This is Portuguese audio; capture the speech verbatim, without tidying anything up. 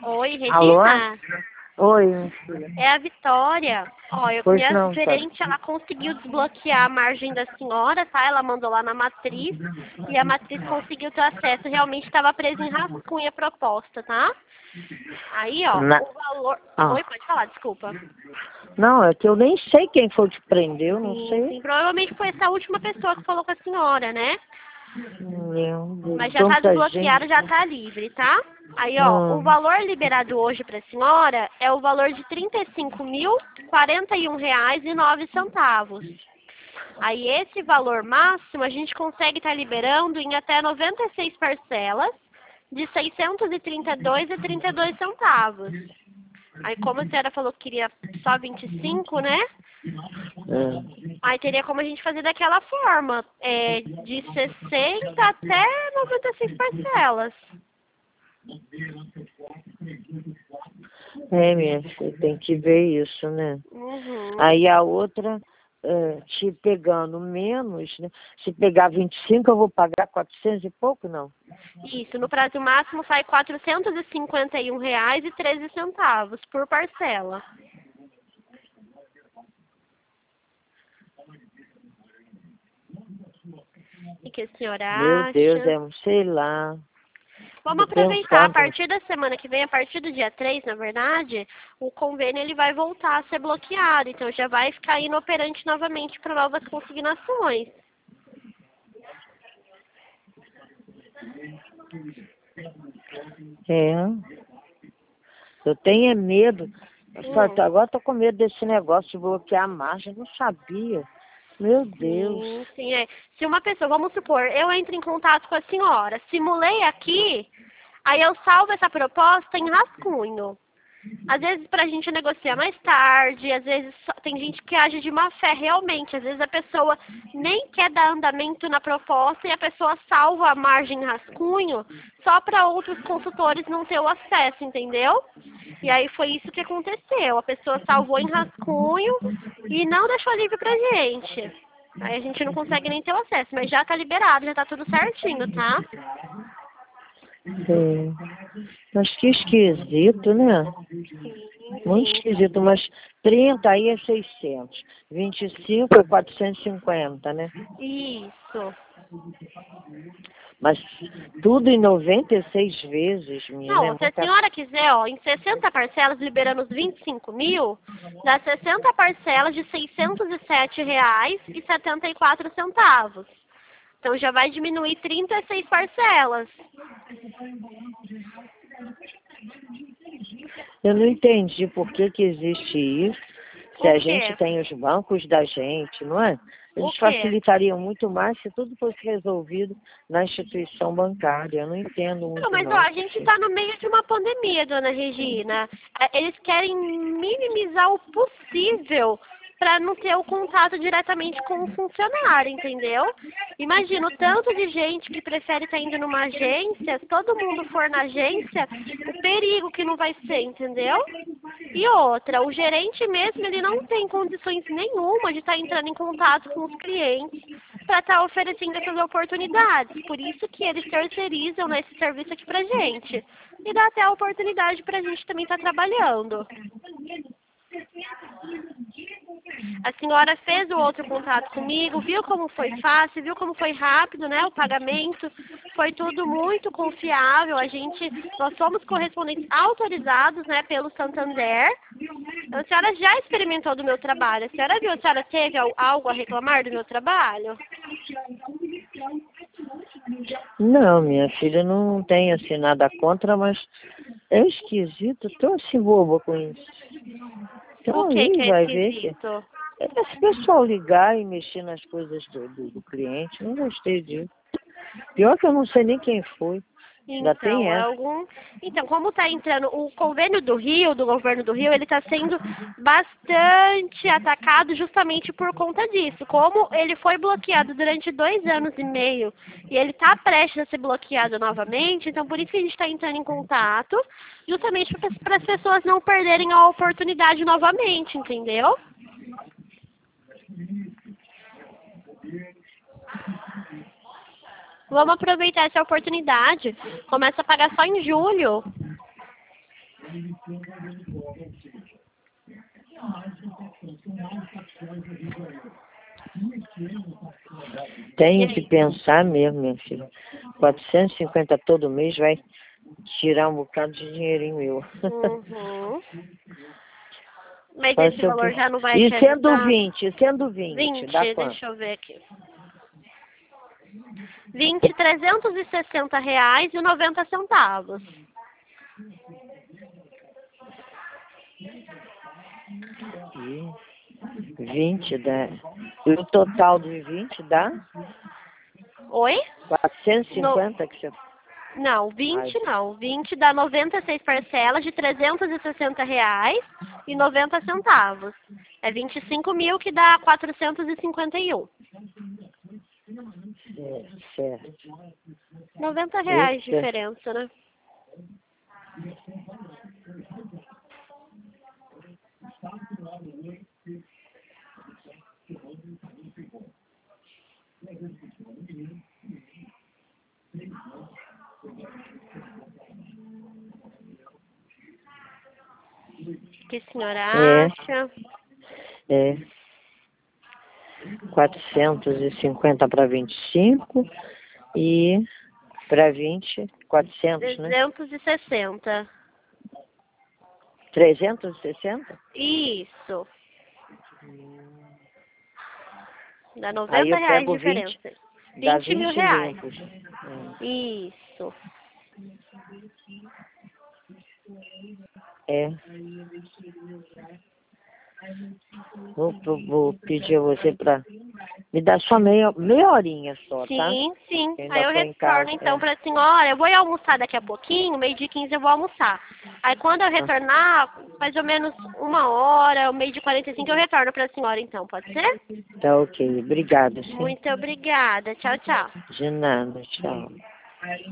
Oi, Alô? Regina? Oi, minha filha. É a Vitória. Ó, eu, Pois minha não, Vitória. gerente, ela conseguiu desbloquear a margem da senhora, tá? Ela mandou lá na matriz e a matriz conseguiu ter acesso. Realmente estava presa em rascunho a proposta, tá? Aí, ó, Na... o valor... Ah. Oi, pode falar, desculpa. Não, é que eu nem sei quem foi que prendeu, não Sim, sei. sim. Provavelmente foi essa última pessoa que falou com a senhora, né? Meu Deus, Mas já tá tanta desbloqueado, gente. já tá livre, tá? Aí, ó, o Hum. valor liberado hoje para a senhora é o valor de trinta e cinco mil, quarenta e um reais e nove centavos. Aí esse valor máximo a gente consegue estar liberando em até noventa e seis parcelas de seiscentos e trinta e dois reais e trinta e dois centavos. Aí como a senhora falou que queria só vinte e cinco, né? É. Aí teria como a gente fazer daquela forma, é, de sessenta até noventa e seis parcelas. É, minha filha, tem que ver isso, né? Uhum. Aí a outra, é, te pegando menos, né? Se pegar vinte e cinco, eu vou pagar quatrocentos e pouco, não? Isso, no prazo máximo sai quatrocentos e cinquenta e um reais e treze centavos por parcela. O que a senhora Meu Deus, acha? é, sei lá. Vamos Tô aproveitar, a pensando. partir da semana que vem, a partir do dia três, na verdade, o convênio ele vai voltar a ser bloqueado, então já vai ficar inoperante novamente para novas consignações. É. Eu tenho é medo. Hum. Só- Agora tô com medo desse negócio de bloquear a margem. Não sabia. Meu Deus. Sim, sim, é. Se uma pessoa, vamos supor, eu entro em contato com a senhora, simulei aqui, aí eu salvo essa proposta em rascunho. Às vezes pra gente negociar mais tarde, às vezes só- tem gente que age de má fé realmente, às vezes a pessoa nem quer dar andamento na proposta e a pessoa salva a margem em rascunho só para outros consultores não ter o acesso, entendeu? E aí foi isso que aconteceu, a pessoa salvou em rascunho e não deixou livre pra gente. Aí a gente não consegue nem ter o acesso, mas já tá liberado, já tá tudo certinho, tá? Sim. Mas que esquisito, né? Sim, Muito sim. esquisito. Mas trinta aí é seiscentos. vinte e cinco é quatrocentos e cinquenta, né? Isso. Mas tudo em noventa e seis vezes, menina. É Não, se a muita... senhora quiser, ó, em sessenta parcelas, liberando os vinte e cinco mil, dá sessenta parcelas de seiscentos e sete reais e setenta e quatro centavos. Então já vai diminuir trinta e seis parcelas. Eu não entendi por que que existe isso. Se O a gente quê? tem os bancos da gente, não é? O Eles quê? facilitariam muito mais se tudo fosse resolvido na instituição bancária. Eu não entendo Não, muito mas ó, não. a gente está no meio de uma pandemia, dona Regina. É, eles querem minimizar o possível para não ter o contato diretamente com o funcionário, entendeu? Imagina o tanto de gente que prefere estar indo numa agência, se todo mundo for na agência, o perigo que não vai ser, entendeu? E outra, o gerente mesmo, ele não tem condições nenhuma de estar entrando em contato com os clientes para estar oferecendo essas oportunidades. Por isso que eles terceirizam né, esse serviço aqui pra gente. E dá até a oportunidade pra gente também estar trabalhando. A senhora fez o outro contato comigo, viu como foi fácil, viu como foi rápido, né? O pagamento foi tudo muito confiável. A gente, nós somos correspondentes autorizados, né, pelo Santander. A senhora já experimentou do meu trabalho. A senhora viu? A senhora teve al- algo a reclamar do meu trabalho? Não, minha filha, não tem assim nada contra, mas é esquisito. Tô assim boba com isso. O Então que que aí é vai ver que esquisito? esse pessoal ligar e mexer nas coisas do, do, do cliente, não gostei disso. Pior que eu não sei nem quem foi. Ainda tem Então, é essa. algum. Então, como está entrando o convênio do Rio, do governo do Rio, ele está sendo bastante atacado justamente por conta disso. Como ele foi bloqueado durante dois anos e meio e ele está prestes a ser bloqueado novamente, então por isso que a gente está entrando em contato, justamente para as pessoas não perderem a oportunidade novamente, entendeu? Vamos aproveitar essa oportunidade. Começa a pagar só em julho. Tenho que pensar mesmo, minha filha. quatrocentos e cinquenta todo mês vai tirar um bocado de dinheirinho meu. Uhum. Mas Mas esse eu valor pe- já não vai E te sendo ajudar? vinte, sendo vinte, vinte, dá quanto? deixa eu ver aqui. vinte, trezentos e sessenta reais e noventa centavos. E vinte dá. E o total dos vinte dá Oi? quatrocentos e No... cinquenta que você... Não, vinte Ai, não. vinte dá noventa e seis parcelas de trezentos e sessenta reais e noventa centavos. É vinte e cinco mil que dá quatrocentos e cinquenta e um. é, certo. noventa reais de Eita. diferença, né? O que a senhora É, acha? é. quatrocentos e cinquenta para vinte e cinco e para vinte, quatrocentos, né? trezentos e sessenta. trezentos e sessenta? Isso. Dá Aí noventa eu reais de pego vinte, diferença. dá vinte mil vinte reais. limpos. Hum. Isso. É. Vou, vou, vou pedir a você para me dar só meia, meia horinha só, tá? Sim, sim. Eu ainda Aí eu tô em retorno casa. então É. pra senhora. Eu vou ir almoçar daqui a pouquinho, meio dia quinze eu vou almoçar. Aí quando eu retornar, mais ou menos uma hora, meio de quarenta e cinco eu retorno pra senhora então, pode ser? Tá ok. Obrigado, sim. Muito obrigada. Tchau, tchau. De nada. Tchau.